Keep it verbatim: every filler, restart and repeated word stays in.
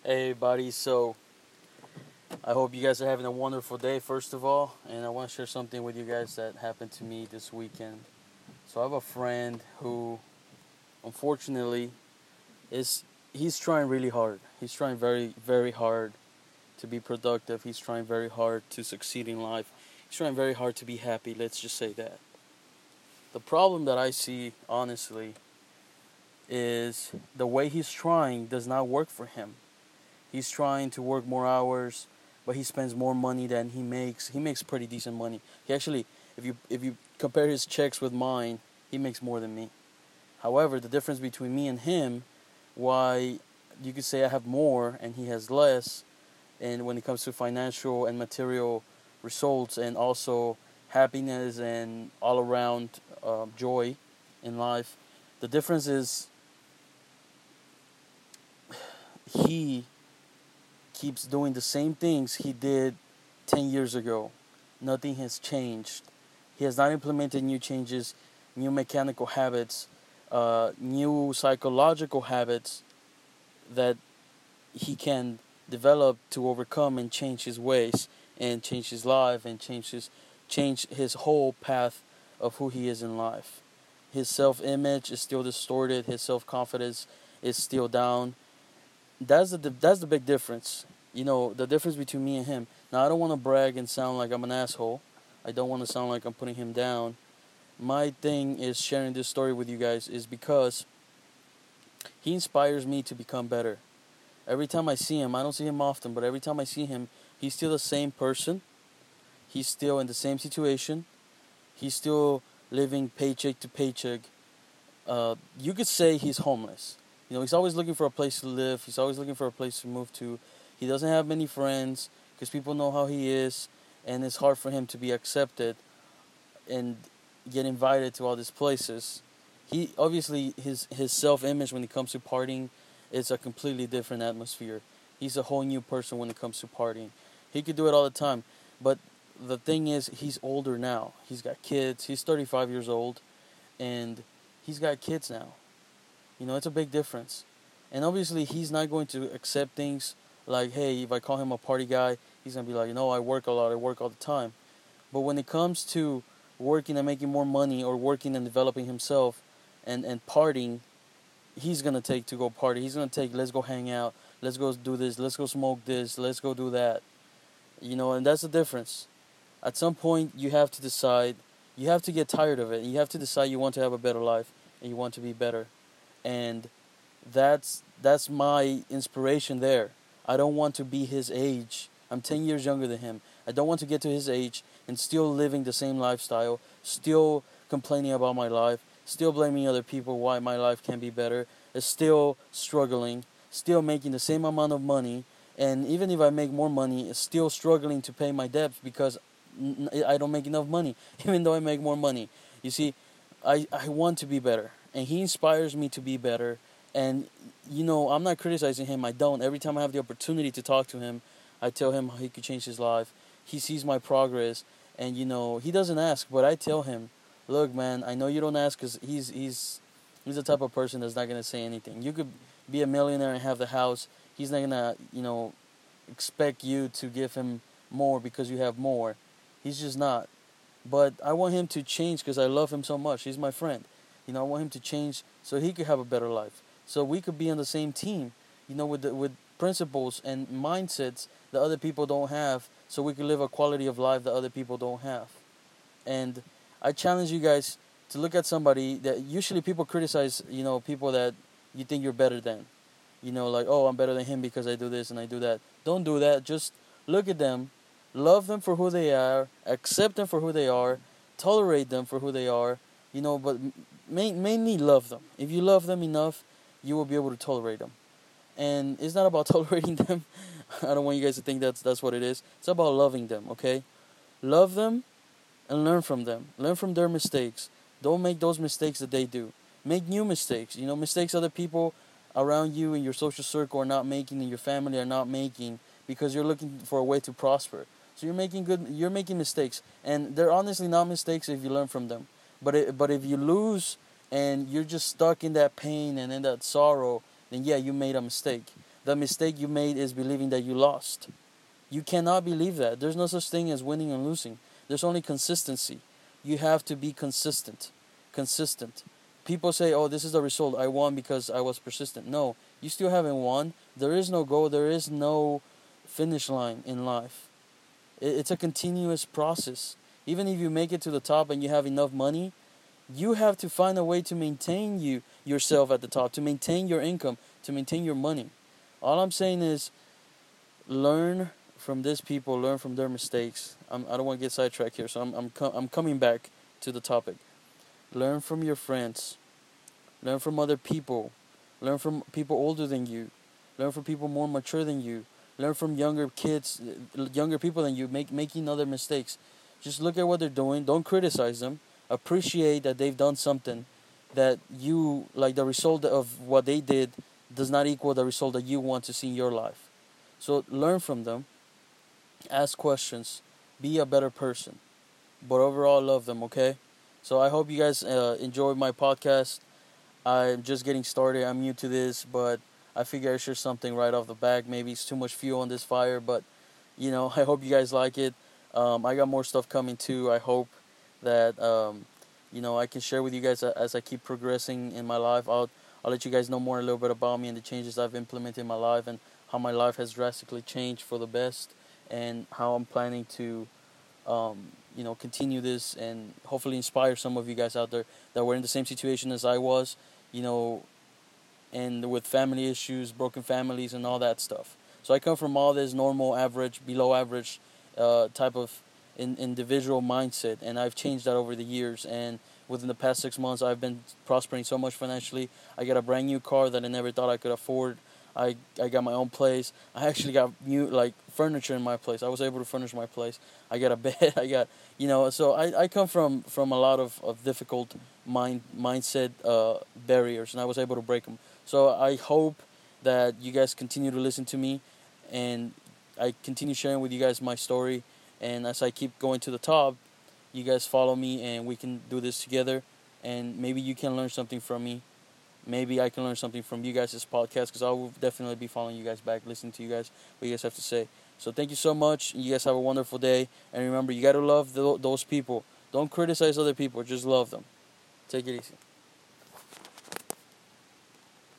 Hey, buddy. So, I hope you guys are having a wonderful day, first of all. And I want to share something with you guys that happened to me this weekend. So, I have a friend who, unfortunately, is he's trying really hard. He's trying very, very hard to be productive. He's trying very hard to succeed in life. He's trying very hard to be happy. Let's just say that. The problem that I see, honestly, is the way he's trying does not work for him. He's trying to work more hours, but he spends more money than he makes. He makes pretty decent money. He actually, if you if you compare his checks with mine, he makes more than me. However, the difference between me and him, why you could say I have more and he has less, and when it comes to financial and material results, and also happiness and all around uh, joy in life, the difference is he keeps doing the same things he did ten years ago. Nothing has changed. He has not implemented new changes, new mechanical habits, uh, new psychological habits that he can develop to overcome and change his ways and change his life and change his, change his whole path of who he is in life. His self-image is still distorted. His self-confidence is still down. That's the that's the big difference. You know, the difference between me and him. Now, I don't want to brag and sound like I'm an asshole. I don't want to sound like I'm putting him down. My thing is sharing this story with you guys is because he inspires me to become better. Every time I see him, I don't see him often, but every time I see him, he's still the same person. He's still in the same situation. He's still living paycheck to paycheck. Uh, you could say he's homeless. You know, he's always looking for a place to live. He's always looking for a place to move to. He doesn't have many friends because people know how he is, and it's hard for him to be accepted and get invited to all these places. He obviously his his self-image when it comes to partying is a completely different atmosphere. He's a whole new person when it comes to partying. He could do it all the time, but the thing is, he's older now. He's got kids. He's thirty-five years old, and he's got kids now. You know, it's a big difference. And obviously, he's not going to accept things like, hey, if I call him a party guy, he's going to be like, no, I work a lot, I work all the time. But when it comes to working and making more money or working and developing himself and, and partying, he's going to take to go party. He's going to take, let's go hang out, let's go do this, let's go smoke this, let's go do that. You know, and that's the difference. At some point, you have to decide, you have to get tired of it. You have to decide you want to have a better life and you want to be better. And that's that's my inspiration there. I don't want to be his age. I'm ten years younger than him. I don't want to get to his age and still living the same lifestyle, still complaining about my life, still blaming other people why my life can be better, still struggling, still making the same amount of money, and even if I make more money, still struggling to pay my debts because I don't make enough money, even though I make more money. You see, I, I want to be better, and he inspires me to be better. And, you know, I'm not criticizing him. I don't. Every time I have the opportunity to talk to him, I tell him how he could change his life. He sees my progress, and, you know, he doesn't ask, but I tell him, look, man, I know you don't ask because he's, he's, he's the type of person that's not going to say anything. You could be a millionaire and have the house. He's not going to, you know, expect you to give him more because you have more. He's just not. But I want him to change because I love him so much. He's my friend. You know, I want him to change so he could have a better life. So we could be on the same team, you know, with the, with principles and mindsets that other people don't have, so we could live a quality of life that other people don't have. And I challenge you guys to look at somebody that usually people criticize, you know, people that you think you're better than. You know, like, oh, I'm better than him because I do this and I do that. Don't do that. Just look at them, love them for who they are, accept them for who they are, tolerate them for who they are, you know, but main, mainly love them. If you love them enough, you will be able to tolerate them. And it's not about tolerating them. I don't want you guys to think that's that's what it is. It's about loving them, okay? Love them and learn from them. Learn from their mistakes. Don't make those mistakes that they do. Make new mistakes. You know, mistakes other people around you in your social circle are not making and your family are not making because you're looking for a way to prosper. So you're making good you're making mistakes, and they're honestly not mistakes if you learn from them. But it, but if you lose and you're just stuck in that pain and in that sorrow, then yeah, you made a mistake. The mistake you made is believing that you lost. You cannot believe that. There's no such thing as winning and losing. There's only consistency. You have to be consistent. Consistent. People say, oh, this is the result. I won because I was persistent. No, you still haven't won. There is no goal. There is no finish line in life. It's a continuous process. Even if you make it to the top and you have enough money, you have to find a way to maintain you yourself at the top, to maintain your income, to maintain your money. All I'm saying is learn from these people, learn from their mistakes. I'm, I don't want to get sidetracked here, so I'm I'm com- I'm coming back to the topic. Learn from your friends. Learn from other people. Learn from people older than you. Learn from people more mature than you. Learn from younger kids, younger people than you, make making other mistakes. Just look at what they're doing. Don't criticize them. Appreciate that they've done something that you, like the result of what they did does not equal the result that you want to see in your life. So learn from them. Ask questions. Be a better person. But overall, love them, okay? So I hope you guys uh, enjoyed my podcast. I'm just getting started. I'm new to this, but I figure I share something right off the back. Maybe it's too much fuel on this fire, but, you know, I hope you guys like it. Um, I got more stuff coming too. I hope that, um, you know, I can share with you guys as I keep progressing in my life. I'll, I'll let you guys know more a little bit about me and the changes I've implemented in my life and how my life has drastically changed for the best and how I'm planning to, um, you know, continue this and hopefully inspire some of you guys out there that were in the same situation as I was, you know, and with family issues, broken families, and all that stuff. So I come from all this normal, average, below average uh, type of in, individual mindset, and I've changed that over the years. And within the past six months, I've been prospering so much financially. I got a brand new car that I never thought I could afford. I I got my own place. I actually got new like furniture in my place. I was able to furnish my place. I got a bed. I got you know. So I, I come from, from a lot of, of difficult mind mindset uh, barriers, and I was able to break them. So I hope that you guys continue to listen to me, and I continue sharing with you guys my story. And as I keep going to the top, you guys follow me, and we can do this together. And maybe you can learn something from me. Maybe I can learn something from you guys' this podcast, because I will definitely be following you guys back, listening to you guys, what you guys have to say. So thank you so much. You guys have a wonderful day. And remember, you got to love the, those people. Don't criticize other people. Just love them. Take it easy.